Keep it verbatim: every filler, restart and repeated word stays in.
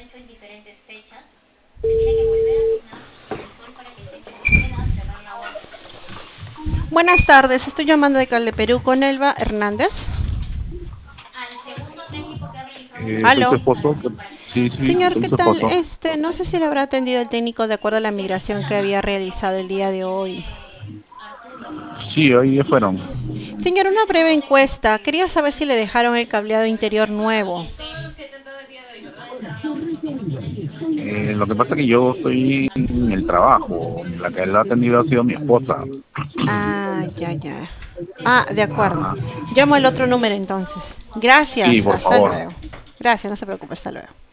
Buenas tardes, estoy llamando de Cal de Perú con Elba Hernández. Eh, soy su Aló. esposo. Sí, sí, Señor, soy ¿qué su tal? esposo. Este, no sé si le habrá atendido el técnico de acuerdo a la migración que había realizado el día de hoy. Sí, hoy ya fueron. Señor, una breve encuesta. Quería saber si le dejaron el cableado interior nuevo. Eh, lo que pasa es que yo estoy en el trabajo. La que la ha atendido ha sido mi esposa. Ah, ya, ya. Ah, de acuerdo. Ajá. Llamo al otro número entonces. Sí, Gracias, por hasta favor. luego. Gracias, no se preocupe, hasta luego.